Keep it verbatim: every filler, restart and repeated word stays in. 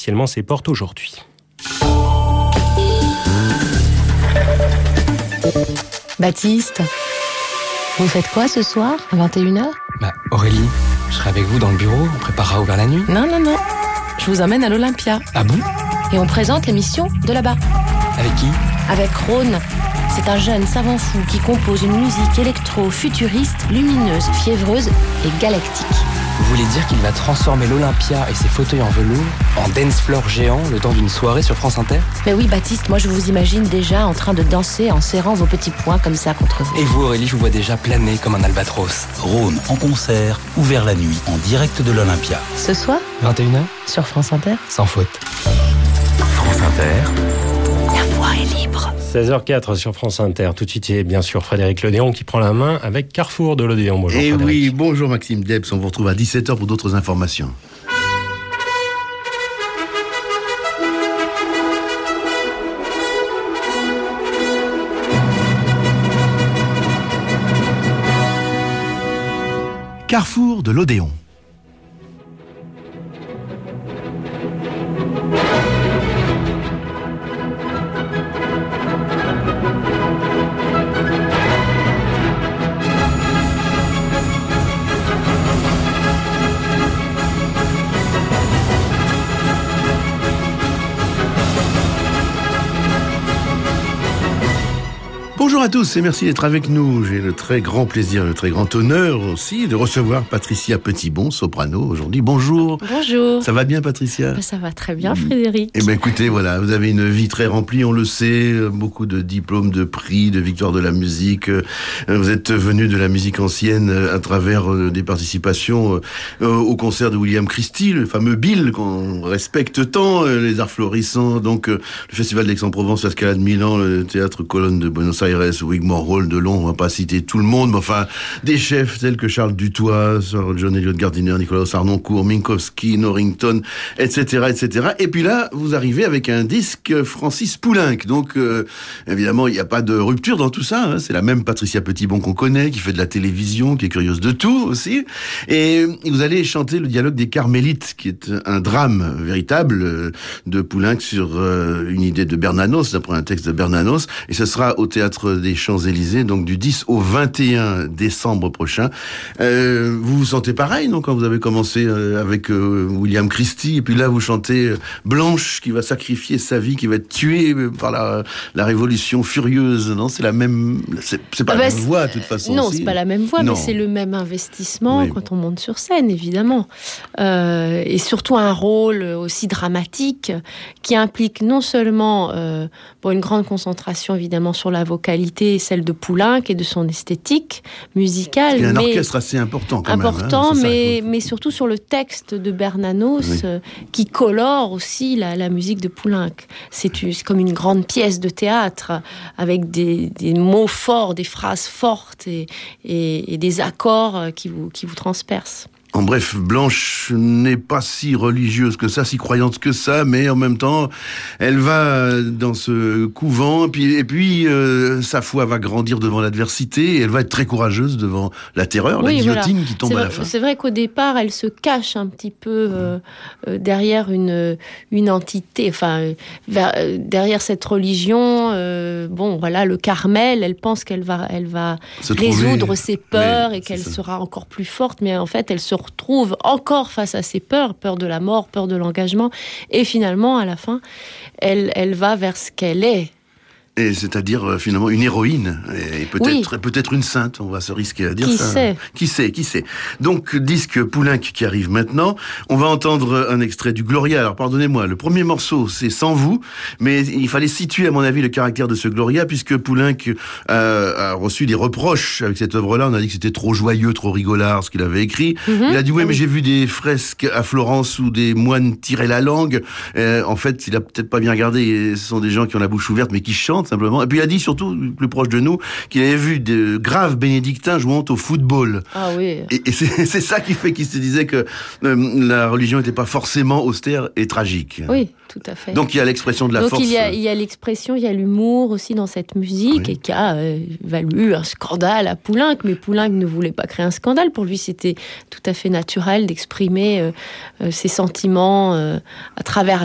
officiellement ses portes aujourd'hui. Baptiste, vous faites quoi ce soir, à vingt et une heures? Bah, Aurélie, je serai avec vous dans le bureau, on préparera ouvert la nuit. Non, non, non, je vous emmène à l'Olympia. Ah bon? Et on présente l'émission de là-bas. Avec qui? Avec Rhône. C'est un jeune savant fou qui compose une musique électro-futuriste, lumineuse, fiévreuse et galactique. Vous voulez dire qu'il va transformer l'Olympia et ses fauteuils en velours en dance floor géant le temps d'une soirée sur France Inter? Mais oui, Baptiste, moi je vous imagine déjà en train de danser en serrant vos petits poings comme ça contre vous. Et vous, Aurélie, je vous vois déjà planer comme un albatros. Rhône en concert, ouvert la nuit, en direct de l'Olympia. Ce soir, vingt et une heures, sur France Inter. sans faute. France Inter. La voix est libre. seize heures zéro quatre sur France Inter. Tout de suite, il y a bien sûr Frédéric Lodéon qui prend la main avec Carrefour de Lodéon. Bonjour Et Frédéric. oui, bonjour Maxime Debs. On vous retrouve à dix-sept heures pour d'autres informations. Carrefour de l'Odéon. Bonjour à tous et merci d'être avec nous. J'ai le très grand plaisir, le très grand honneur aussi de recevoir Patricia Petitbon, soprano, aujourd'hui. Bonjour. Bonjour. Ça va bien, Patricia? Ben, ça va très bien, Frédéric. Eh bien, écoutez, voilà, vous avez une vie très remplie, on le sait, beaucoup de diplômes, de prix, de victoires de la musique. Vous êtes venu de la musique ancienne à travers des participations au concert de William Christie, le fameux Bill qu'on respecte tant, les Arts Florissants, donc le Festival d'Aix-en-Provence, la Scala de Milan, le Théâtre Colonne de Buenos Aires, Wigmore Hall de Londres, on va pas citer tout le monde, mais enfin, des chefs tels que Charles Dutoit, Sir John Eliot Gardiner, Nicolas Arnoncourt, Minkowski, Norrington, et cetera, et cetera. Et puis là, vous arrivez avec un disque Francis Poulenc. Donc, euh, évidemment, il n'y a pas de rupture dans tout ça, hein. C'est la même Patricia Petitbon qu'on connaît, qui fait de la télévision, qui est curieuse de tout aussi. Et vous allez chanter le dialogue des Carmélites, qui est un drame véritable de Poulenc sur euh, une idée de Bernanos, d'après un texte de Bernanos. Et ce sera au Théâtre des Champs-Élysées, donc du dix au vingt et un décembre prochain. Euh, vous vous sentez pareil, non, quand vous avez commencé euh, avec euh, William Christie, et puis là vous chantez euh, Blanche, qui va sacrifier sa vie, qui va être tuée par la, la Révolution furieuse, non? C'est la même, c'est, c'est pas ah la bah même voix, de toute façon. Non, aussi. C'est pas la même voix, non. mais c'est le même investissement oui. Quand on monte sur scène, évidemment. Euh, et surtout un rôle aussi dramatique qui implique non seulement euh, bon, une grande concentration, évidemment, sur la vocalité, celle de Poulenc et de son esthétique musicale. Il y a un mais orchestre assez important quand important, même. Hein, mais, ça, mais surtout sur le texte de Bernanos, oui. euh, qui colore aussi la, la musique de Poulenc. C'est, c'est comme une grande pièce de théâtre, avec des, des mots forts, des phrases fortes et, et, et des accords qui vous, qui vous transpercent. En bref, Blanche n'est pas si religieuse que ça, si croyante que ça, mais en même temps, elle va dans ce couvent, et puis, et puis euh, sa foi va grandir devant l'adversité, et elle va être très courageuse devant la terreur, oui, la guillotine voilà. qui tombe c'est à vrai, la fin. C'est vrai qu'au départ, elle se cache un petit peu euh, euh, derrière une, une entité, enfin, euh, vers, euh, derrière cette religion, euh, bon, voilà, le Carmel, elle pense qu'elle va, elle va se résoudre trouver... ses peurs oui, et qu'elle ça. sera encore plus forte, mais en fait, elle se retrouve encore face à ses peurs, peur de la mort, peur de l'engagement, et finalement, à la fin, elle, elle va vers ce qu'elle est. Et c'est-à-dire euh, finalement une héroïne, et peut-être oui. peut-être une sainte, on va se risquer à dire qui ça. Sait qui sait, qui sait. Donc disque Poulenc qui arrive maintenant. On va entendre un extrait du Gloria. Alors pardonnez-moi, le premier morceau c'est Sans vous, mais il fallait situer à mon avis le caractère de ce Gloria, puisque Poulenc euh, a reçu des reproches avec cette œuvre-là. On a dit que c'était trop joyeux, trop rigolard ce qu'il avait écrit. Mm-hmm. Il a dit oui, mais j'ai vu des fresques à Florence où des moines tiraient la langue. Euh, en fait, il a peut-être pas bien regardé. Ce sont des gens qui ont la bouche ouverte mais qui chantent simplement. Et puis il a dit surtout, plus proche de nous, qu'il avait vu de graves bénédictins jouant au football. Ah oui. Et, et c'est, c'est ça qui fait qu'il se disait que euh, la religion n'était pas forcément austère et tragique. Oui, tout à fait. Donc il y a l'expression de la Donc, force. Donc il y a, il y a l'expression, il y a l'humour aussi dans cette musique, oui. Et qui a euh, valu un scandale à Poulenc. Mais Poulenc ne voulait pas créer un scandale. Pour lui, c'était tout à fait naturel d'exprimer euh, euh, ses sentiments euh, à travers